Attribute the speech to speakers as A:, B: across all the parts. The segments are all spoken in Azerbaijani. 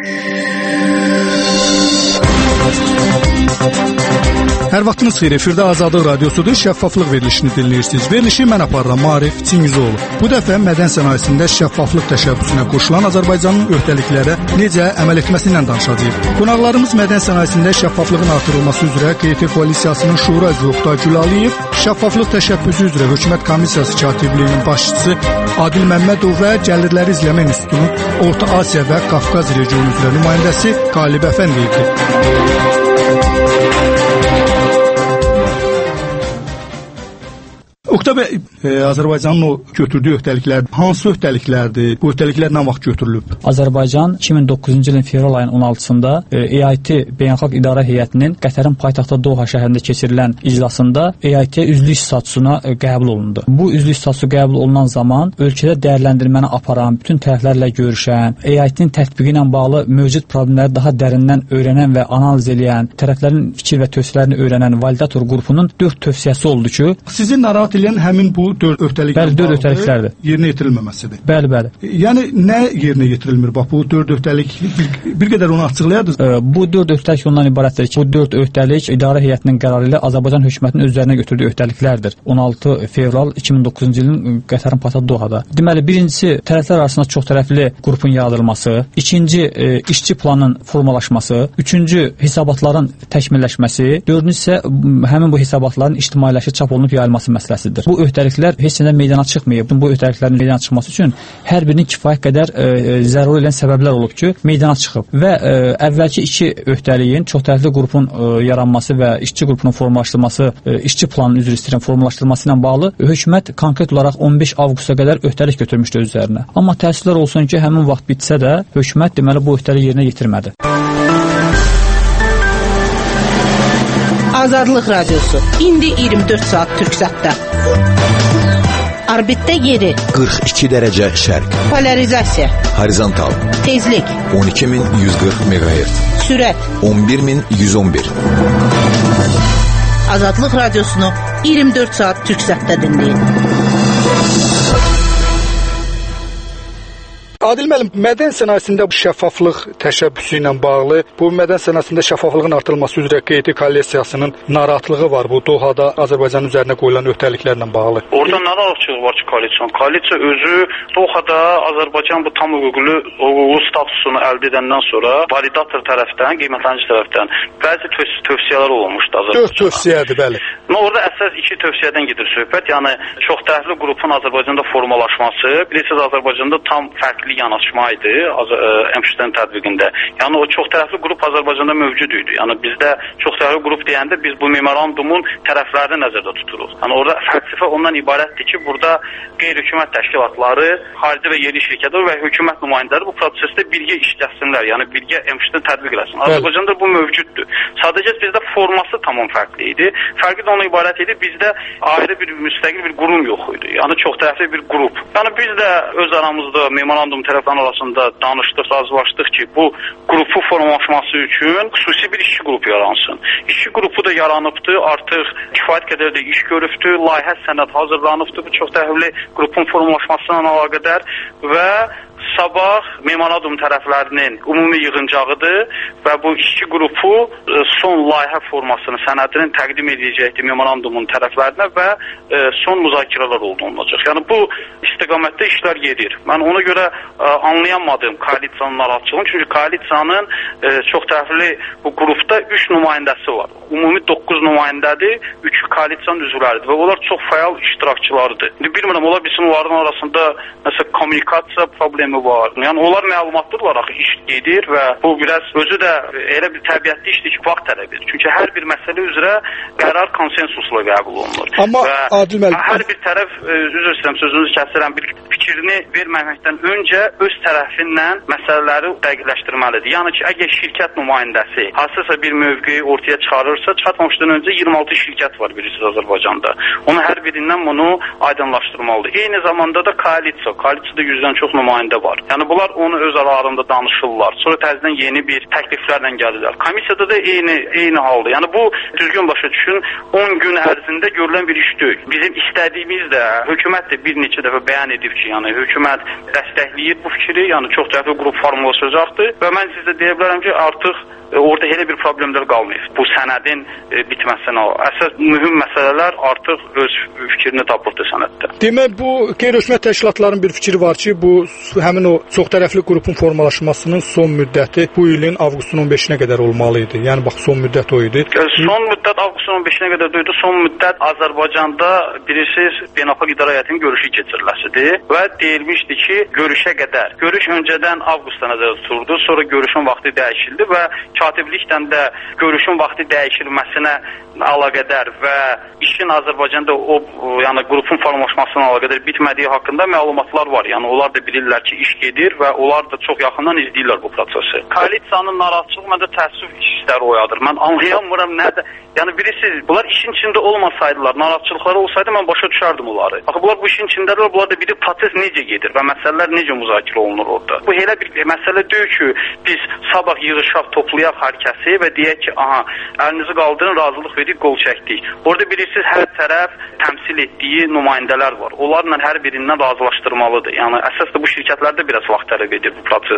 A: Hər vaxtınız xeyir, efirdə Azadlıq Radiosudur, şəffaflıq verilişini dinləyirsiniz. Verilişi mən aparıram, Maarif Çingizoğlu. Bu dəfə mədən sənayesində şəffaflıq təşəbbüsünə qoşulan Azərbaycanın öhdəliklərə necə əməl etməsi ilə danışacağıq. Qonaqlarımız mədən sənayesində şəffaflığın artırılması üzrə QT Koalisiyasının şura üzvü Oqtay Gülalıyev, şəffaflıq təşəbbüsü üzrə Hökumət Komissiyası katibliyinin başçısı Adil Məmmədov və Gəlirləri İzləmə İnstitutunun Orta Asiya və Qafqaz regionu üzrə nümayəndəsi Qalib Əfəndiyevdir. Oqtay bəy, Azərbaycanın o götürdüyü öhdəliklər hansı öhdəliklərdir? Bu öhdəliklər nə vaxt götürülüb?
B: Azərbaycan 2009-cu ilin fevral ayının 16-sında EIT Beynəlxalq İdarə Heyətinin Qətərin paytaxtı Doha şəhərində keçirilən iclasında EIT-yə üzvlük statusuna qəbul olundu. Bu üzvlük statusu qəbul olunan zaman ölkədə dəyərləndirməni aparan, bütün tərəflərlə görüşən, EIT-nin tətbiqi ilə bağlı mövcud problemləri daha dərindən öyrənən və analiz edən, tərəflərin fikir və tövsiyələrini öyrənən validator qrupunun 4 tövsiyəsi oldu ki,
A: sizi narahat edən həmin bu 4 öhdəliklər yerinə yetirilməməsidir.
B: Bəli, bəli.
A: Yəni nə yerinə yetirilmir? Bax bu 4 öhdəlik bir qədər onu açıqlayardınız.
B: Bu 4 öhdəlik ondan ibarətdir ki, bu 4 öhdəlik İdarə Heyətinin qərarı ilə Azərbaycan hökumətinin öz üzərinə götürdüyü öhdəliklərdir. 16 fevral 2009-cu ilin Qətərin paytaxtı Dohada. Deməli, birincisi tərəflər arasında çoxtərəfli qrupun yaradılması, ikinci işçi planının formalaşması, üçüncü hesabatların təkmilləşməsi, dördüncüsü isə həmin bu hesabatların ictimailəşib çap olunub yayılması məsələsidir. Bu öhdəliklər heç nədən meydana çıxmayıb. Bu öhdəliklərin meydana çıxması üçün hər birinin kifayət qədər zəruri olan səbəblər olub ki, meydana çıxıb. Və əvvəlki iki öhdəliyin çoxtərəfli qrupun yaranması və işçi qrupunun formalaşdırılması, işçi planının üzr istəyirəm formalaşdırılması ilə bağlı hökumət konkret olaraq 15 avqusta qədər öhdəlik götürmüşdü öz üzərinə. Amma təəssüflər olsun ki, həmin vaxt bitsə də hökumət deməli bu öhdəliyi yerinə yetirmədi.
C: Azadlıq Radiosu. İndi 24 saat Türksatda. Orbitdə yeri
D: 42 dərəcə şərq.
C: Polarizasiya.
D: Horizontal.
C: Tezlik
D: 12140 MHz.
C: Sürət
D: 11111.
C: Azadlıq Radiosunu 24 saat Türksatda dinləyin.
A: Adil müəllim, mədən sənayesində şəffaflıq təşəbbüsü ilə bağlı, bu mədən sənayesində şəffaflığın artırılması üzrə QT Koalisiyasının narahatlığı var bu Dohada Azərbaycanın üzərinə qoyulan öhdəliklərlə bağlı.
E: Orada nə narahatçılığı var ki, koalisiya özü Dohada Azərbaycan bu tam hüquqlu statusunu əldə edəndən sonra validator tərəfdən, qiymətlənici tərəfdən bəzi tövsiyələr olunmuşdu Azərbaycana.
A: 4 tövsiyədir, bəli.
E: Orada əsas 2 tövsiyədən gedir söhbət. Yəni çoxtərəfli qrupun Azərbaycanda formalaşması, bilirsiniz Azərbaycanda tam fərqli yanaşma idi MŞT-nin tətbiqində. Yəni o çoxtərəfli qrup Azərbaycanda mövcud idi. Yəni bizdə çoxtərəfli qrup deyəndə biz bu memorandumun tərəflərini nəzərdə tuturuq. Yəni orada fəlsəfə ondan ibarətdir ki, burada qeyri-hökumət təşkilatları, xarici və yerli şirkətlər və hökumət nümayəndələri bu prosesdə birgə işləsinlər. Yəni birgə MŞT-ni tətbiq etsin. Azərbaycanda bu mövcuddur. Sadəcə bizdə forması tamam fərqli idi. Fərqi də ona ibarət idi. Bizdə ayrı bir müstəqil bir qurum yox idi. Yəni çoxtərəfli bir qrup. Yəni biz də öz aramızda memorandum tərəflərin arasında danışdıq, razılaşdıq ki, bu qrupu formalaşması üçün xüsusi bir işçi qrupu yaransın. İşçi qrupu da yaranıbdır, artıq kifayət qədər də iş görübdür, layihə sənəd hazırlanıbdır bu çoxtərəfli qrupun formalaşmasına əlaqədar və sabah memorandum tərəflərinin ümumi yığıncağıdır və bu işçi qrupu son layihə formasını, sənədini təqdim edəcəkdir memorandumun tərəflərinə və son müzakirələr olunacaq. Yəni bu istiqamətdə işlər gedir. Mən ona görə anlayamadım koalisiyanın narahatçılığını, çünki koalisiyanın çoxtərəfli bu qrupda 3 nümayəndəsi var. Ümumi 9 nümayəndədir, 3 koalisiyanın üzvləridir və onlar çox fəal iştirakçılarıdır. Bilmirəm, ola bilsin onların arasında nəsə kommunikasiya problemi var. Yəni onlar məlumatlı olaraq iş gedir və bu biraz özü də elə bir təbiətli işdir ki, vaxt tələb edir. Çünki hər bir məsələ üzrə qərar konsensusla qəbul olunur.
A: Amma
E: və
A: Adil müəllim,
E: hər bir tərəf üzr istəyirəm sözünüzü kəsirəm, bir fikrini verməməkdən öncə öz tərəfindən məsələləri dəqiqləşdirməlidir. Yəni ki, əgər şirkət nümayəndəsi hansısa bir mövqeyi ortaya çıxarırsa, çıxartmamışdan öncə 26 şirkət var bilirsiniz Azərbaycanda. Onu hər birindən bunu aydınlaşdırmalıdır. Eyni zamanda da koalisiyada 100-dən çox nümayəndə tərəfində var. Yəni bunlar onu öz aralarında danışırlar. Sonra təzədən yeni bir təkliflərlə gəlirlər. Komissiyada da eyni halda. Yəni bu düzgün başa düşün, 10 gün ərzində görülən bir iş deyil. Bizim istədiyimiz də hökumət də bir neçə dəfə bəyan edib ki, yəni hökumət dəstəkləyir bu fikri, yəni çox tərəfli qrup formalaşacaqdır və mən sizə deyə bilərəm ki, artıq orada elə bir problemlər qalmayıb. Bu sənədin bitməsinə. Əsas mühüm məsələlər artıq öz fikrini tapırdı sənəddə.
A: Demək, bu qeyri-hökumət təşkilatların bir fikri var ki, bu həmin o çoxtərəfli qrupun formalaşmasının son müddəti bu ilin avqustun 15-nə qədər olmalı idi. Yəni bax, son müddət o idi.
E: Son müddət avqustun 15-nə qədər idi. Son müddət Azərbaycanda bilirsiniz, Beynəlxalq İdarə Heyətinin görüşü keçiriləsidir və deyilmişdi ki, görüşə qədər. Görüş öncədən avqustda nəzərdə tutuldu, sonra görüşün vaxtı dəyişildi və katiblikdən də görüşün vaxtı dəyişilməsinə əlaqədar və işin Azərbaycanda yəni qrupun formalaşmasına əlaqədar bitmədiyi haqqında məlumatlar var. Yəni onlar da bilirlər ki, iş gedir və onlar da çox yaxından izləyirlər bu prosesi. Koalisiyanın narahatçılığı məndə təəssüf hissləri oyadır. Mən anlayamıram nədir. Yəni bilirsiniz, bunlar işin içində olmasaydılar, narahatçılıqları olsaydı mən başa düşərdim onları. Axı bunlar bu işin içindədirlər, bunlar da bilir proses necə gedir və məsələlər necə müzakirə olunur orada. Bu elə bir məsələ deyil ki, biz sabah yığışaq, toplayaq hər kəsi və deyək ki, aha, əlinizi qaldırın, razılıq verdik, qol çəkdik. Orada bilirsiniz, hər tərəf təmsil etdiyi nümayəndələr var. Onlarla hər birindən razılaşdırmalıdır. Yəni əsas da bu şirkətlərdə biraz vaxt tələb edir bu proses.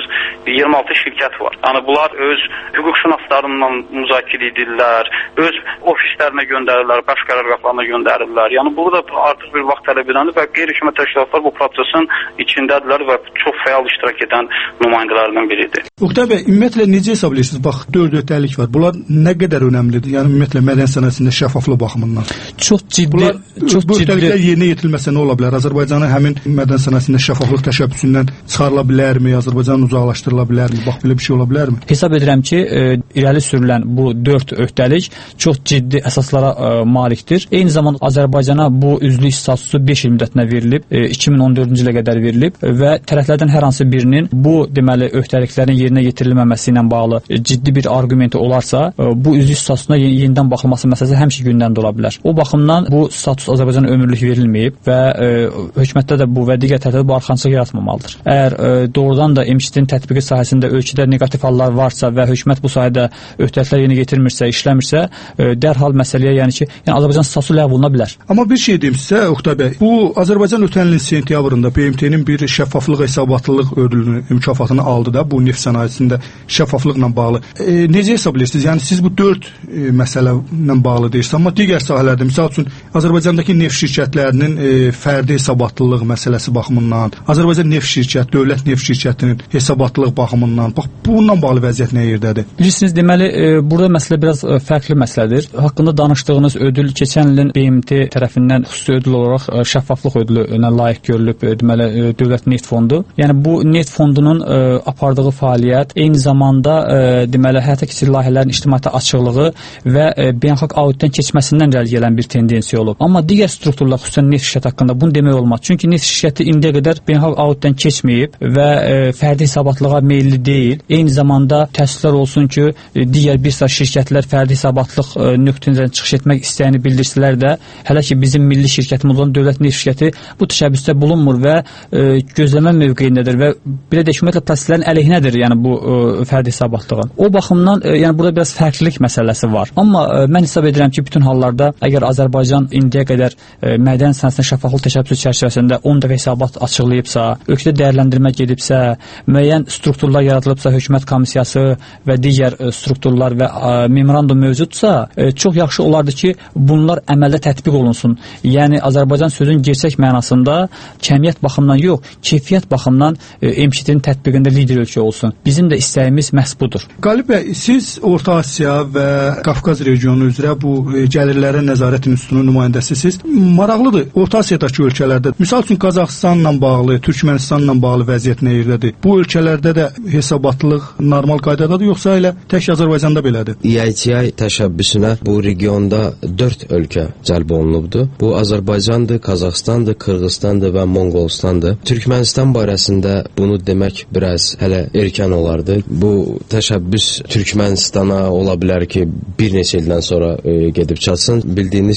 E: 26 şirkət var. Yəni bunlar öz hüquqşünaslarından müzakirə edirlər, öz ofislərinə göndərirlər, baş qərargahlarına göndərirlər. Yəni burada artıq bir vaxt tələb edəndir və qeyri-hökumət təşkilatlar bu prosesin içindədirlər və çox fəal iştirak edən nümayəndələrindən biridir.
A: Oqtay bəy, ümumiyyətlə necə hesab edirsiniz? Bax, 4 öhdəlik var. Bunlar nə qədər önəmlidir? Yəni ümumiyyətlə mədəniyyət sənayesində şəffaflıq baxımından.
B: Çox ciddi.
A: Bu öhdəliklər yerinə yetirilməsə nə ola bilər? Azərbaycanın həmin mədəniyyət sənayesində şəffaflıq təşəbbüsündən çıxarıla bilərmi? Azərbaycan uzaqlaşdırıla bilərmi? Bax, belə bir şey ola bilərmi?
B: Hesab edirəm ki, irəli sürülən bu 4 öhdəlik çox ciddi əsaslara malikdir. Eyni zamanda Azərbaycana bu üzvlük statusu 5 il müddətinə verilib, 2014-cü ilə qədər verilib və tərəflərdən hər hansı birinin bu deməli öhdəliklərin yerinə yetirilməməsi ilə bağlı ciddi bir arqumenti olarsa, bu üzvlük statusuna yenidən baxılması məsələsi həmişə gündəmdə ola bilər. O baxımdan bu status Azərbaycana ömürlük verilməyib və hökumətdə də bu və digər tərəflərdə bu arxançılıq yaratmamalıdır. Əgər doğrudan da MÇT-nin tətbiqi sahəsində ölkədə neqativ hallar varsa və hökumət bu sahədə öhdəliklər yerinə yetirmirsə, işləmirsə, dərhal məsələyə yəni Azərbaycan statusu ləğv oluna bilər.
A: Amma bir şey deyim sizə, Oqtay bəy, bu Azərbaycan ötən ilin sentyabrında BMT-nin bir şəffaflıq, hesabatlılıq ödülünü, mükafatını aldı da bu neft sənayesində şəffaflıqla bağlı. Necə hesab edirsiniz? Yəni siz bu 4 məsələ ilə bağlı deyirsiniz, amma digər sahələrdə, misal üçün Azərbaycandakı neft şirkətlərinin fərdi hesabatlılıq məsələsi baxımından, Azərbaycan neft şirkəti, dövlət neft şirkətinin hesabatlılıq baxımından, bax bununla bağlı vəziyyət nə yerdədir?
B: Bilirsiniz, deməli burada məsələ biraz fərqli məsələdir. Haqqında danışdığınız ödül keçən ilin BMT tərəfindən xüsusi ödül olaraq şəffaflıq ödülünə layiq görülüb, deməli Dövlət Neft Fondu. Yəni bu neft fondunun apardığı fəaliyyət eyni zamanda deməli həyata keçirilən layihələrin ictimaiyyətə açıqlığı və beynəlxalq auditdən keçməsindən irəli gələn bir tendensiya olub. Amma digər strukturlar, xüsusən neft şirkəti haqqında bunu demək olmaz. Çünki neft şirkəti indiyə qədər beynəlxalq auditdən keçməyib və fərdi hesabatlığa meylli deyil. Eyni zamanda təəssüflər olsun ki, digər bir sıra şirkətlər fərdi hesabatlıq nöqtəsindən çıxış etmək istəyini bildirsələr də, hələ ki bizim milli şirkətimiz olan Dövlət Neft şirkəti bu təşəbbüsdə bulunmur və gözləmə mövqeyindədir və belə də ümumiyyətlə proseslərin əleyhinədir, yəni bu fərdi hesabatlığın. O baxımdan yəni burada biraz fərqlilik məsələsi var. Amma mən hesab edirəm ki, bütün hallarda əgər Azərbaycan indiyə qədər mədəniyyət sənayesində şəffaflıq təşəbbüsü çərçivəsində 10 dəfə hesabat açıqlayıbsa, ölkədə dəyərləndirmə gedibsə, müəyyən strukturlar yaradılıbsa, hökumət komissiyası və digər strukturlar və memorandum mövcudsa, çox yaxşı olardı ki, bunlar əməldə tətbiq olunsun. Yəni Azərbaycan sözün gerçək mənasında kəmiyyət baxımından yox, keyfiyyət baxımından MÇT-nin tətbiqində lider ölkə olsun. Bizim də istəyimiz məhz budur.
A: Qalib bəy, siz Orta Asiya və Qafqaz regionu üzrə bu gəlirlərə nəzarət institutunun nümayəndəsisiniz. Maraqlıdır, Orta Asiyadakı ölkələrdə, misal üçün Qazaxıstanla bağlı, Türkmənistanla bağlı vəziyyət nə yerdədir? Bu ölkələrdə də hesabatlıq normal qaydadadır, yoxsa elə tək Azərbaycanda belədir?
F: EITI təşəbbüsünə bu regionda 4 ölkə cəlb olunubdur. Bu Azərbaycandır, Qazaxıstandır, Qırğızstandır və Monqolistandır. Türkmənistan barəsində bunu demək biraz hələ erkən olardı. Bu təşəbbüs Türkmənistana ola bilər ki, bir neçə ildən sonra gedib çatsın. Bildiyiniz kimi bu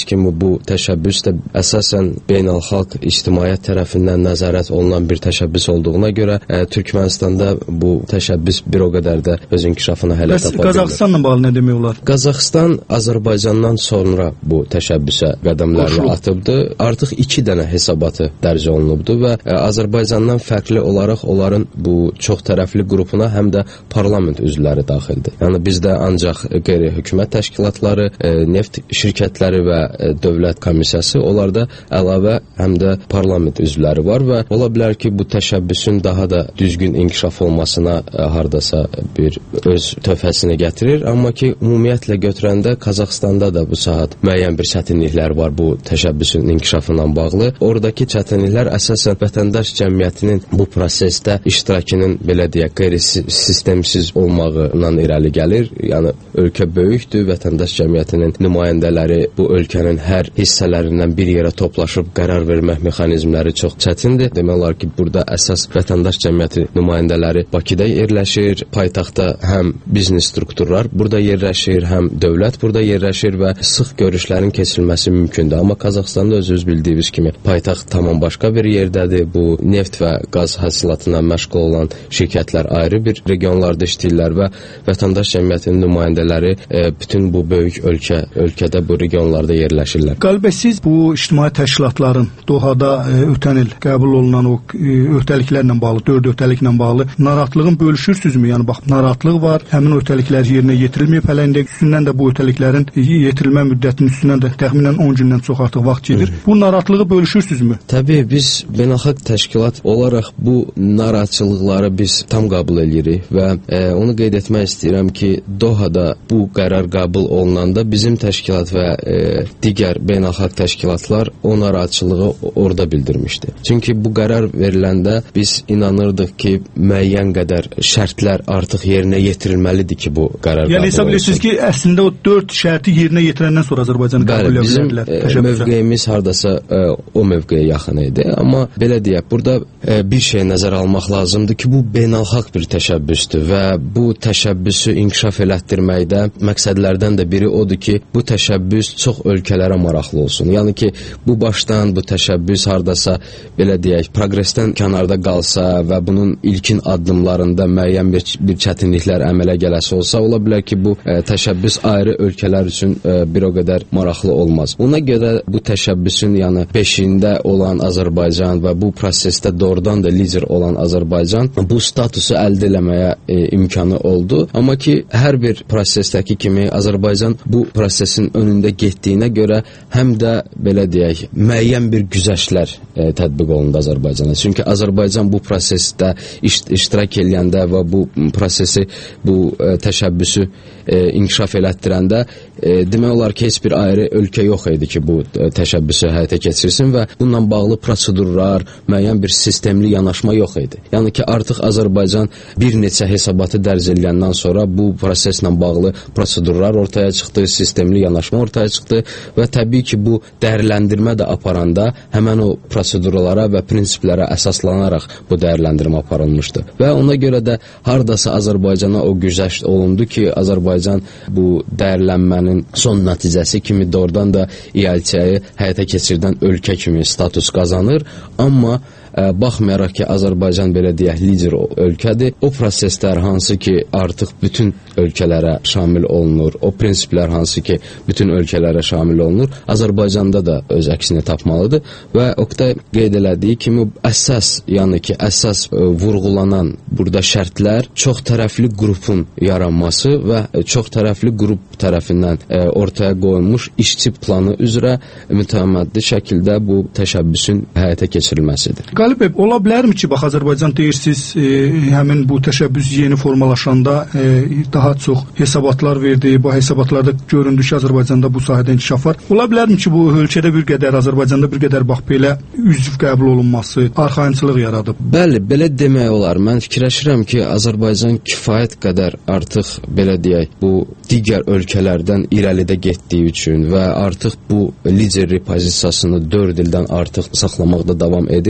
F: bu təşəbbüs də əsasən beynəlxalq ictimaiyyət tərəfindən nəzarət olunan bir təşəbbüs olduğuna görə Türkmənistanda bu təşəbbüs bir o qədər də öz inkişafını hələ tapa bilmir.
A: Qazaxıstanla bağlı nə demək olar?
F: Qazaxıstan Azərbaycandan sonra bu təşəbbüsə qədəmlərini atıbdı. Artıq 2 dənə hesabatı dərc olunubdu və Azərbaycandan fərqli olaraq onların bu çox tərəfli qrupuna həm də parlament üzvləri daxildir. Yəni bizdə ancaq qeyri-hökumət təşkilatları, neft şirkətləri və dövlət komissiyası, onlarda əlavə həm də parlament üzvləri var və ola bilər ki, bu təşəbbüsün daha da düzgün inkişaf olmasına hardasa bir öz töhfəsini gətirir, amma ki, ümumiyyətlə götürəndə Qazaxstanda da bu saat müəyyən bir çətinliklər var bu təşəbbüsün inkişafından bağlı. Oradakı çətinliklər əsasən vətəndaş cəmiyyətinin bu prosesdə iştirakının belə deyək, qeyri-sistemsiz olmağından irəli gəlir. Yəni ölkə böyükdür, vətəndaş cəmiyyətinin nümayəndələri bu ölkənin hər hissələrindən bir yerə toplaşıb qərar vermək mexanizmləri çox çətindir. Demək olar ki, burada əsas vətəndaş cəmiyyəti nümayəndələri Bakıda yerləşir, paytaxtda həm biznes strukturlar burada yerləşir, həm dövlət burada yerləşir və sıx görüşlərin keçirilməsi mümkündür. Amma Qazaxstanda özünüz bildiyiniz kimi paytaxt tamam başqa bir yerdədir. Bu neft və qaz hasilatına məşğul olan şirkətlər ayrı bir regionlarda işləyirlər və vətəndaş cəmiyyətinin nümayəndələri bütün bu böyük ölkədə bu regionlarda yerləşirlər.
A: Qalibə, siz bu ictimai təşkilatların Dohada ötən il qəbul olunan o öhdəliklərlə bağlı, 4 öhdəliklə bağlı narahatlığın bölüşürsünüzmü? Yəni bax, narahatlıq var, həmin öhdəliklər yerinə yetirilməyib, hələ indi üstündən də bu öhdəliklərin yetirilmə müddətinin üstündən də təxminən 10 gündən çox artıq vaxt gedir. Bu narahatlığı bölüşürsünüzmü?
F: Təbii, biz beynəlxalq təşkilat olaraq bu narahatçılıqları biz tam qəbul edirik və onu qeyd etmək istəyirəm ki, Dohada bu qərar qəbul olunanda bizim təşkilat və digər beynəlxalq təşkilatlar o narahatçılığı orada bildirmişdi. Çünki bu qərar veriləndə biz inanırdıq ki, müəyyən qədər şərtlər artıq yerinə yetirilməlidir ki, bu qərar qəbul olsun.
A: Yəni hesab edirsiniz ki, əslində o 4 şərti yerinə yetirəndən sonra Azərbaycanı qəbul edildilər.
F: Bizim mövqeyimiz hardasa o mövqeyə yaxın idi. Amma belə deyək, burada bir şey nəzərə almaq lazımdır ki, bu beynəlxalq bir təşəbbüsdür və bu təşəbbüsü inkişaf elətdirməkdə məqsədlərdən də biri odur ki, bu təşəbbüs çox ölkələrə maraqlı olsun. Yəni ki, bu başdan bu təşəbbüs hardasa belə deyək, progresdən kənarda qalsa və bunun ilkin addımlarında müəyyən bir çətinliklər əmələ gələsi olsa, ola bilər ki, bu təşəbbüs ayrı ölkələr üçün bir o qədər maraqlı olmaz. Ona görə bu təşəbbüsün yəni beşiyində olan Azərbaycan və bu prosesdə doğrudan da lider olan Azərbaycan bu statusu əldə eləməyə imkanı oldu. Amma ki, hər bir prosesdəki kimi Azərbaycan bu prosesin önündə getdiyinə görə həm də belə deyək, müəyyən bir güzəştlər tətbiq olundu Azərbaycana. Çünki Azərbaycan bu prosesdə iştirak eləyəndə və bu prosesi, bu təşəbbüsü inkişaf elətdirəndə demək olar ki, heç bir ayrı ölkə yox idi ki, bu təşəbbüsü həyata keçirsin və bununla bağlı prosedurlar, müəyyən bir sistemli yanaşma yox idi. Yəni ki, artıq Azərbaycan bir neçə hesabatı dərc edəndən sonra bu proseslə bağlı prosedurlar ortaya çıxdı, sistemli yanaşma ortaya çıxdı və təbii ki, bu dəyərləndirmə də aparanda həmən o prosedurlara və prinsiplərə əsaslanaraq bu dəyərləndirmə aparılmışdı. Və ona görə də hardasa Azərbaycana o güzəşt olundu ki, Azərbaycan bu dəyərlənmənin son nəticəsi kimi doğrudan da İALÇ-yi həyata keçirdən ölkə kimi status qazanır, amma baxmayaraq ki, Azərbaycan belə deyək, lider ölkədir. O proseslər hansı ki, artıq bütün ölkələrə şamil olunur, o prinsiplər hansı ki, bütün ölkələrə şamil olunur, Azərbaycanda da öz əksini tapmalıdır və Oktay qeyd elədiyi kimi əsas, yəni ki, əsas vurğulanan burada şərtlər çox tərəfli qrupun yaranması və çox tərəfli qrup tərəfindən ortaya qoyulmuş işçi planı üzrə mütəmmədi şəkildə bu təşəbbüsün həyata keçirilməsidir.
A: Qalib, ola bilərmi ki, bax, Azərbaycan deyirsiniz, həmin bu təşəbbüs yeni formalaşanda daha çox hesabatlar verdi, bu hesabatlarda göründü ki, Azərbaycanda bu sahədə inkişaf var. Ola bilərmi ki, bu ölkədə bir qədər, Azərbaycanda bir qədər bax, belə üzv qəbul olunması, arxayınçılıq yaradıb?
F: Bəli, belə demək olar. Mən fikirləşirəm ki, Azərbaycan kifayət qədər artıq, belə deyək, bu digər ölkələrdən irəlidə getdiyi üçün və artıq bu liderlik pozisiyasını 4 ildən artıq saxlamaqda davam edir və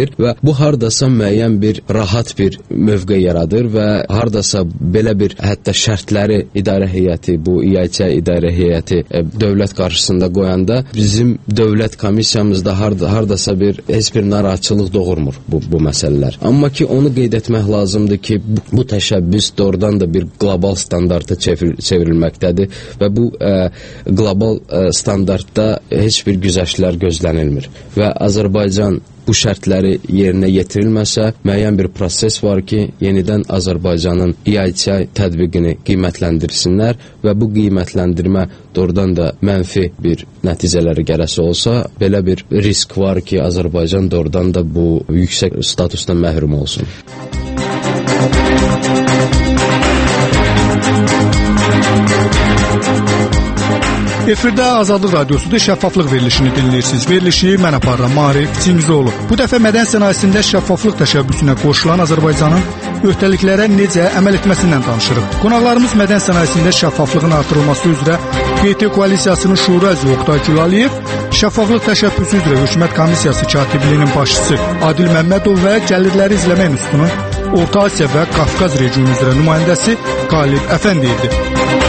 F: Bu hardasa müəyyən bir rahat bir mövqe yaradır və hardasa belə bir hətta şərtləri idarə heyəti, bu İAÇ idarə heyəti dövlət qarşısında qoyanda bizim dövlət komissiyamızda hardasa heç bir narahatçılıq doğurmur bu məsələlər. Amma ki onu qeyd etmək lazımdır ki, bu təşəbbüs doğrudan da bir qlobal standarta çevrilməkdədir və bu qlobal standartda heç bir güzəştlər gözlənilmir və Azərbaycan bu şərtləri yerinə yetirilməsə, müəyyən bir proses var ki, yenidən Azərbaycanın İAÇ tətbiqini qiymətləndirsinlər və bu qiymətləndirmə doğrudan da mənfi bir nəticələri gələsi olsa, belə bir risk var ki, Azərbaycan doğrudan da bu yüksək statusdan məhrum olsun.
A: Efirdə Azadlıq Radiosudur, şəffaflıq verilişini dinləyirsiniz. Verilişi mən aparıram, Maarif Tingizoğlu. Bu dəfə mədən sənayesində şəffaflıq təşəbbüsünə qoşulan Azərbaycanın öhdəliklərə necə əməl etməsindən danışırıq. Qonaqlarımız mədən sənayesində şəffaflığın artırılması üzrə QT koalisiyasının şura üzvü Oqtay Gülaliyev, şəffaflıq təşəbbüsü üzrə Hökumət Komissiyası katibliyinin başçısı Adil Məmmədov və Gəlirləri İzləmə İnstitutunun Orta Asiya və Qafqaz regionu üzrə nümayəndəsi Qalib Əfəndiyev idi.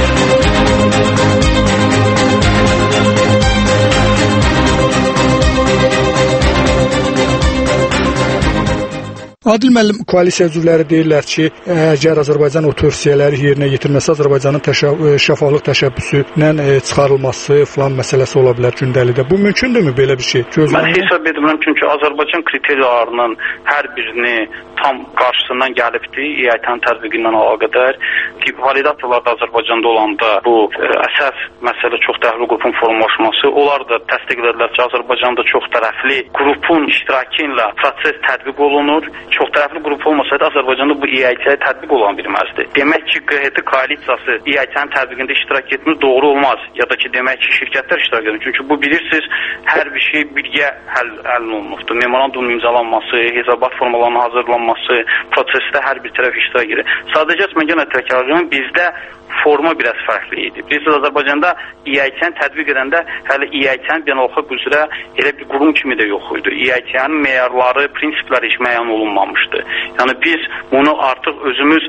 A: Adil müəllim, koalisiya üzvləri deyirlər ki, əgər Azərbaycan o tövsiyələri yerinə yetirməsə, Azərbaycanın şəffaflıq təşəbbüsündən çıxarılması filan məsələsi ola bilər gündəlikdə. Bu mümkündürmü belə bir şey?
E: Mən hesab edirəm çünki Azərbaycan kriteriyalarının hər birini tam qarşısından gəlibdir, İAÇ-nin tətbiqindən əlaqədar. Validatorlar da Azərbaycanda olanda bu əsas məsələ çox tərəfli qrupun formalaşması, onlar da təsdiqlədilər ki, Azərbaycanda çox tərəfli qrupun iştirakı ilə proses tətbiq olunur. Çox tərəfli qrup olmasaydı Azərbaycanda bu İAÇ-yə tətbiq olan bilməzdi. Demək ki, QHT koalisiyası İAÇ-nin tətbiqində iştirak etmir, doğru olmaz. Ya da ki, demək ki, şirkətlər iştirak edir. Çünki bu bilirsiniz, hər bir şey birgə həll olunubdur. Memorandum imzalanması, hesabat formalarının hazırlanması, prosesdə hər bir tərəf iştirak edir. Sadəcə mən yenə təkrarlayıram, bizdə forma biraz fərqli idi. Biz Azərbaycanda İAÇ-ni tətbiq edəndə hələ İAÇ-nin beynəlxalq üzrə elə bir qurum kimi də yox idi. İAÇ-nin meyarları, prinsipləri heç müəyyən olunmamışdı. Yəni biz bunu artıq özümüz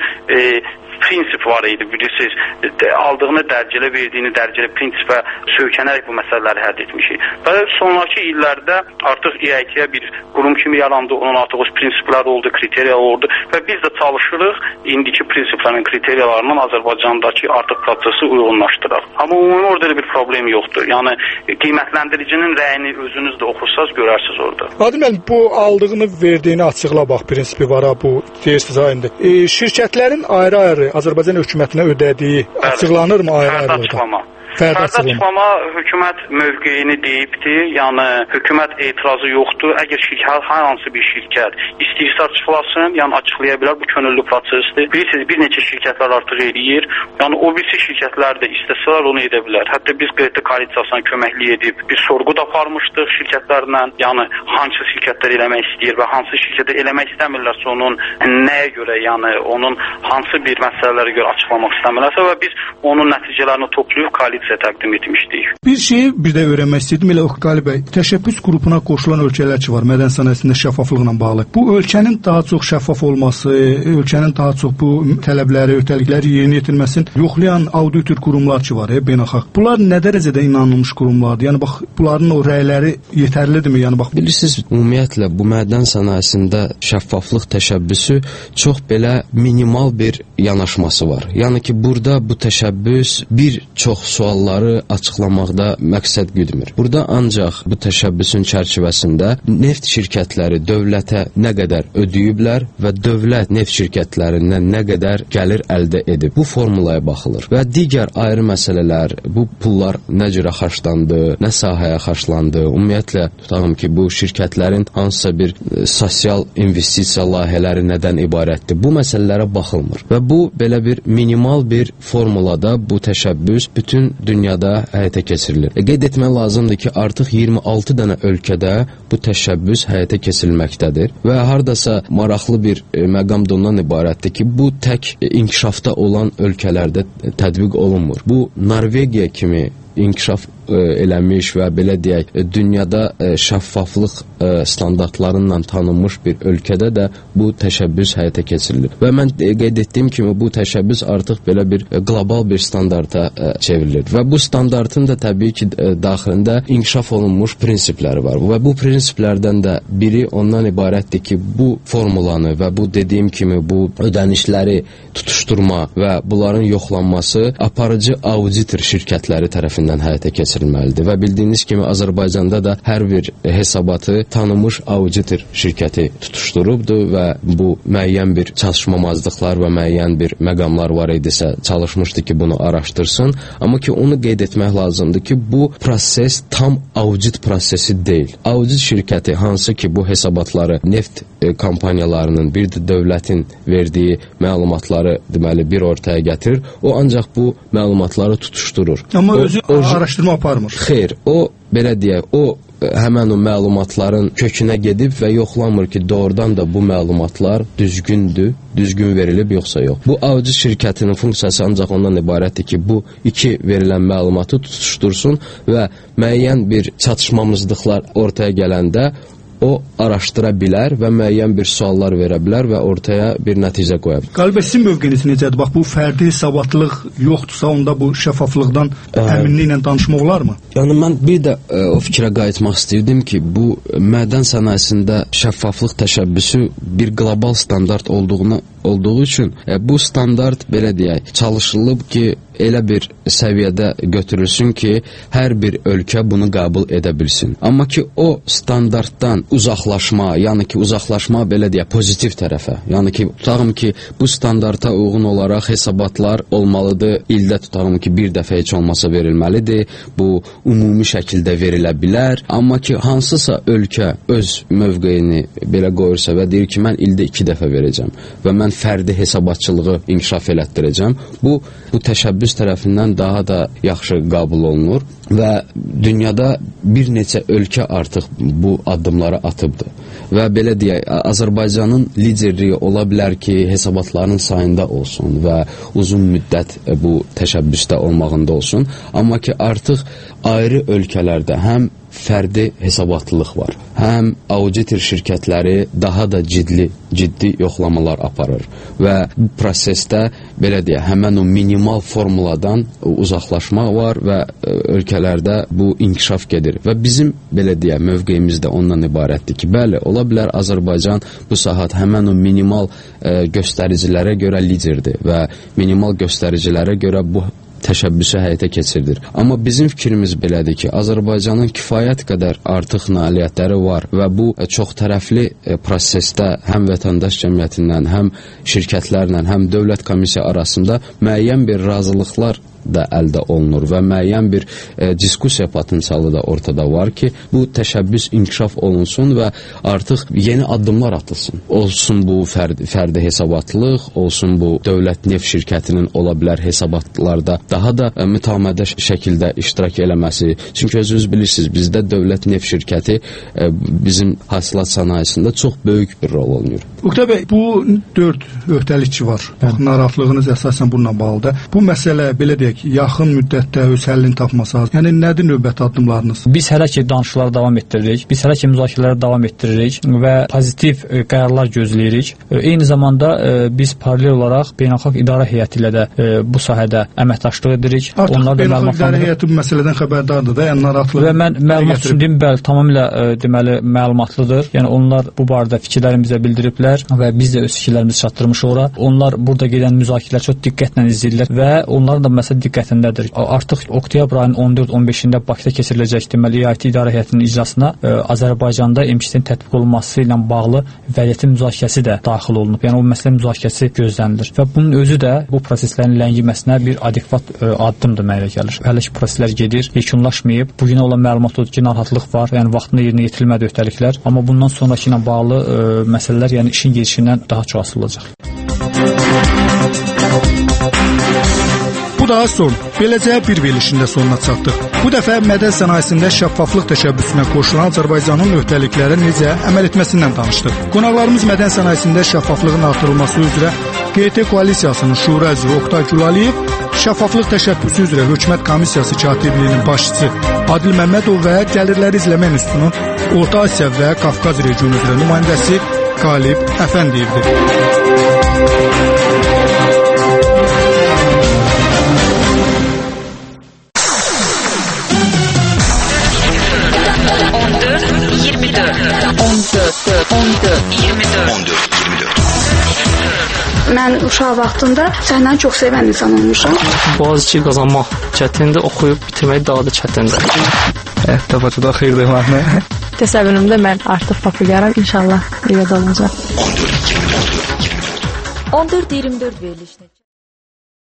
E: prinsip var idi, bilirsiniz, aldığını dərəcələ, verdiyini dərəcələ prinsipə söykənərək bu məsələləri həll etmişik. Və sonraki illərdə artıq İAÇ-yə bir qurum kimi yarandı, onun artıq öz prinsipləri oldu, kriteriyalar oldu və biz də çalışırıq indiki prinsiplərin, kriteriyalarından Azərbaycandakı artıq prosesi uyğunlaşdıraq. Amma ümumi orada bir problem yoxdur. Yəni qiymətləndiricinin rəyini özünüz də oxursanız görərsiniz orada.
A: Adil müəllim, bu aldığını, verdiyini açıqla bax, prinsipi var ha, bu deyirsiniz ha indi. Şirkətlərin ayrı-ayrı Azərbaycan hökumətinə ödədiyi açıqlanırmı ayrı-ayrı orada? Fərdi
E: açıqlama hökumət mövqeyini deyibdir. Yəni hökumət etirazı yoxdur. Əgər hər hansı bir şirkət istəyirsə açıqlasın, yəni açıqlaya bilər, bu könüllü prosesdir. Bilirsiniz, bir neçə şirkətlər artıq eləyir. Yəni o birisi şirkətlər də istəsələr onu edə bilər. Hətta biz QT koalisiyasına köməklik edib bir sorğu da aparmışdıq şirkətlərlə. Yəni hansı şirkətlər eləmək istəyir və hansı şirkətlər eləmək istəmirlərsə onun nəyə görə, yəni onun hansı bir məsələlərə görə açıqlamaq istəmirlərsə və biz onun nəticələrini toplayıb koalisiyaya təqdim etmişdik.
A: Bir şeyi bir də öyrənmək istəyirdim. Elə Qalib bəy, təşəbbüs qrupuna qoşulan ölkələr ki var, mədən sənayesində şəffaflıqla bağlı. Bu ölkənin daha çox şəffaf olması, ölkənin daha çox bu tələbləri, öhdəlikləri yerinə yetirməsini yoxlayan auditor qurumlar ki var, beynəlxalq. Bunlar nə dərəcədə inanılmış qurumlardır? Yəni bax, bunların o rəyləri yetərlidirmi? Yəni bax,
F: bilirsiniz, ümumiyyətlə bu mədən sənayesində şəffaflıq təşəbbüsü çox belə minimal bir yanaşması var. Yəni ki, burada bu təşəbbüs bir çox sualları açıqlamaqda məqsəd güdmür. Burada ancaq bu təşəbbüsün çərçivəsində neft şirkətləri dövlətə nə qədər ödəyiblər və dövlət neft şirkətlərindən nə qədər gəlir əldə edib. Bu formulaya baxılır və digər ayrı məsələlər, bu pullar nə cürə xərclandı, nə sahəyə xərclandı, ümumiyyətlə tutağım ki, bu şirkətlərin hansısa bir sosial investisiya layihələri nədən ibarətdir, bu məsələlərə baxılmır və bu belə bir minimal bir formulada bu təşəbbüs bütün dünyada həyata keçirilir. Qeyd etmək lazımdır ki, artıq 26 dənə ölkədə bu təşəbbüs həyata keçirilməkdədir və hardasa maraqlı bir məqam da ondan ibarətdir ki, bu tək inkişafda olan ölkələrdə tətbiq olunmur. Bu Norvegiya kimi inkişaf eləmiş və belə deyək, dünyada şəffaflıq standartlarından tanınmış bir ölkədə də bu təşəbbüs həyata keçirilir. Və mən qeyd etdiyim kimi bu təşəbbüs artıq belə bir qlobal bir standarta çevrilir. Və bu standartın da təbii ki, daxilində inkişaf olunmuş prinsipləri var. Və bu prinsiplərdən də biri ondan ibarətdir ki, bu formulanı və bu dediyim kimi bu ödənişləri tutuşturma və bunların yoxlanması aparıcı auditor şirkətləri tərəfindən həyata keçirilməlidir. Və bildiyiniz kimi Azərbaycanda da hər bir hesabatı tanınmış auditor şirkəti tutuşturubdur və bu müəyyən bir çatışmamazlıqlar və müəyyən bir məqamlar var idisə çalışmışdı ki, bunu araşdırsın. Amma ki, onu qeyd etmək lazımdır ki, bu proses tam audit prosesi deyil. Audit şirkəti hansı ki, bu hesabatları neft kampaniyalarının, bir də dövlətin verdiyi məlumatları deməli bir ortaya gətirir. O ancaq bu məlumatları tutuşturur.
A: Amma özü araşdırma aparmır.
F: Xeyr, o belə deyək, o həmən o məlumatların kökünə gedib və yoxlanmır ki, doğrudan da bu məlumatlar düzgündür, düzgün verilib yoxsa yox. Bu audit şirkətinin funksiyası ancaq ondan ibarətdir ki, bu iki verilən məlumatı tutuştursun və müəyyən bir çatışmamazlıqlar ortaya gələndə o araşdıra bilər və müəyyən bir suallar verə bilər və ortaya bir nəticə qoya bilər.
A: Qalibə, sizin mövqeyiniz necədir? Bax, bu fərdi hesabatlıq yoxdursa, onda bu şəffaflıqdan əminliklə danışmaq olarmı?
F: Yəni, mən bir də o fikrə qayıtmaq istəyirdim ki, bu mədən sənayesində şəffaflıq təşəbbüsü bir qlobal standart olduğu üçün bu standart, belə deyək, çalışılıb ki, elə bir səviyyədə götürülsün ki, hər bir ölkə bunu qəbul edə bilsin. Amma ki, o standartdan uzaqlaşma, yəni ki, uzaqlaşma belə deyək, pozitiv tərəfə. Yəni ki, tutağım ki, bu standarta uyğun olaraq hesabatlar olmalıdır, ildə tutağım ki, bir dəfə heç olmasa verilməlidir, bu ümumi şəkildə verilə bilər. Amma ki, hansısa ölkə öz mövqeyini belə qoyursa və deyir ki, mən ildə 2 dəfə verəcəm və mən fərdi hesabatçılığı inkişaf elətdirəcəm, bu təşəbbüs tərəfindən daha da yaxşı qəbul olunur və dünyada bir neçə ölkə artıq bu addımları atıbdır. Və belə deyək, Azərbaycanın liderliyi ola bilər ki, hesabatların sayında olsun və uzun müddət bu təşəbbüsdə olmağında olsun. Amma ki, artıq ayrı ölkələrdə həm fərdi hesabatlılıq var, həm auditor şirkətləri daha da ciddi yoxlamalar aparır və bu prosesdə belə deyək, həmən o minimal formuladan uzaqlaşmaq var və ölkələrdə bu inkişaf gedir və bizim belə deyək, mövqeyimiz də ondan ibarətdir ki, bəli, ola bilər Azərbaycan bu saat həmən o minimal göstəricilərə görə liderdir və minimal göstəricilərə görə bu təşəbbüsü həyata keçirilir. Amma bizim fikrimiz belədir ki, Azərbaycanın kifayət qədər artıq nailiyyətləri var və bu çox tərəfli prosesdə həm vətəndaş cəmiyyətindən, həm şirkətlərlə, həm dövlət komissiya arasında müəyyən bir razılıqlar da əldə olunur və müəyyən bir diskussiya potensialı da ortada var ki, bu təşəbbüs inkişaf olunsun və artıq yeni addımlar atılsın. Olsun bu fərdi hesabatlıq, olsun bu dövlət neft şirkətinin ola bilər hesabatlarda daha da mütəmədə şəkildə iştirak eləməsi. Çünki özünüz bilirsiniz, bizdə dövlət neft şirkəti bizim hasilat sənayesində çox böyük bir rol oynayır.
A: Oktay bəy, bu 4 öhdəlikçi var. Narahatlığınız əsasən bununla bağlıdır. Bu məsələ belə deyək, yaxın müddətdə öz həllini tapması. Yəni nədir növbəti addımlarınız?
B: Biz hələ ki danışıqlara davam etdiririk. Biz hələ ki müzakirələrə davam etdiririk və pozitiv qərarlar gözləyirik. Eyni zamanda biz paralel olaraq beynəlxalq idarə heyəti ilə də bu sahədə əməkdaşlıq edirik.
A: Artıq beynəlxalq idarə heyəti bu məsələdən xəbərdardır da, yəni narahatlıq.
B: Və mən məlumat üçün deyim, bəli, tamamilə deməli məlumatlıdır. Yəni onlar bu barədə fikirlərimizə bildiriblər və biz də öz fikirlərimizi çatdırmışıq ora. Onlar burada gedən müzakirələri çox diqqətlə izləyirlər və onların da məsələ diqqətindədir. Artıq oktyabr ayının 14-15-də Bakıda keçiriləcək deməli EIT idarə heyətinin iclasına Azərbaycanda MÇT-nin tətbiq olunması ilə bağlı vəziyyətin müzakirəsi də daxil olunub. Yəni o məsələ müzakirəsi gözlənilir və bunun özü də bu proseslərin ləngiməsinə bir adekvat addımdır mənə gəlir. Hələ ki proseslər gedir, yekunlaşmayıb. Bu günə olan məlumat odur ki, narahatlıq var, yəni vaxtında yerinə yetirilmədi öhdəliklər, amma bundan sonraki ilə bağlı məsələlər, yəni işin gedişindən daha çox asılı olacaq.
A: Bu daha son. Beləcə bir verilişində sonuna çatdıq. Bu dəfə mədən sənayesində şəffaflıq təşəbbüsünə qoşulan Azərbaycanın öhdəliklərə necə əməl etməsindən danışdıq. Qonaqlarımız mədən sənayesində şəffaflığın artırılması üzrə QT koalisiyasının şura üzvü Oktay Gülaliyev, Şəffaflıq təşəbbüsü üzrə Hökumət Komissiyası katibliyinin başçısı Adil Məmmədov və Gəlirləri İzləmə İnstitutunun Orta Asiya və Qafqaz regionu üzrə nümayəndəsi Qalib Əfəndiyevdir.
G: Mən uşaq vaxtında səhnəni çox sevən insan olmuşam.
H: Boğaziçi qazanmaq çətindir, oxuyub bitirmək daha da çətindir.
I: Həyatda Bakıda xeyirli məhnə.
J: Təsəvvürümdə mən artıq populyarım, inşallah evdə olacaq.
K: 14-24 verilişini.